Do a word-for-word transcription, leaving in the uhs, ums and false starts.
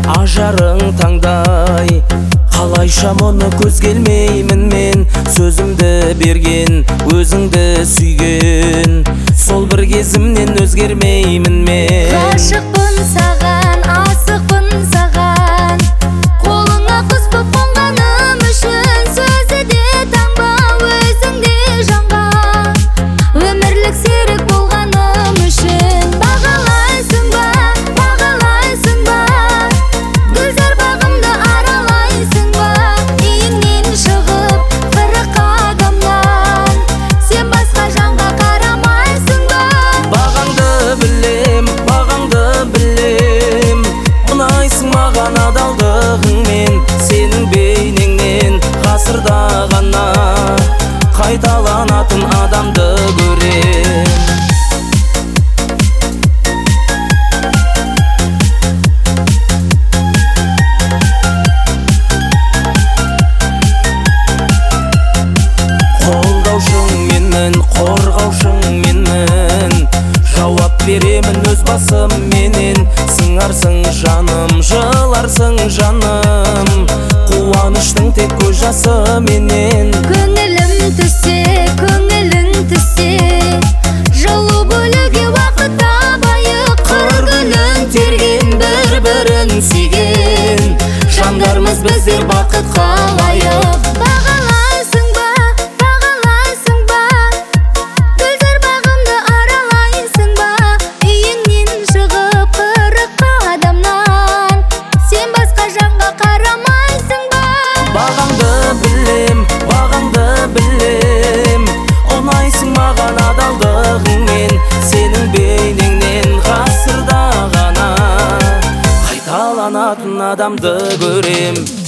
ажарың таңдай. Қалайша мұны көз келмеймін мен, сөзімді берген, өзіңді сүйген. Сол бір кезімнен өзгермеймін мен. Ғашықпын саған, асықпын саған, қолыңа құс боп қонғаным үшін. Сөзі де таңба, өзің де жанға, өмірлік серік болғаным үшін. Бағалайсың ба, бағалайсың ба, гүлзар бағымды аралайсың ба. Үйіңнен шығып қырық қадамнан, сен басқа жанға қарамайсың ба. Бағаңды білем, бағаңды білем, ұнайсың маған адалдығыңмен. Сенің бейнеңнен ғасырда ғана қайталанатын адамды көрем. Қолдаушың менмін, қорғаушың менмін, жауап беремін өз басым менен. Сыңарсың жаным, жыларсың жаным, қуаныштың тек көз жасы менен. Көңілім түссе, көңілің түссе, жылу бөлуге уақыт табайық. Қыр гүлін терген, бір-бірін сүйген жандармыз біздер бақытқа лайық. Бағалайсың ба, бағалайсың ба, гүлзар бағымды аралайсың ба. Үйіңнен шығып қырық қадамнан, сен басқа жанға қарамайсың ба. Бағаңды білем, бағаңды білем, ұнайсың маған адалдығыңмен. Сенің бейнеңнен ғасырда ғана қайталанатын адамды көрем.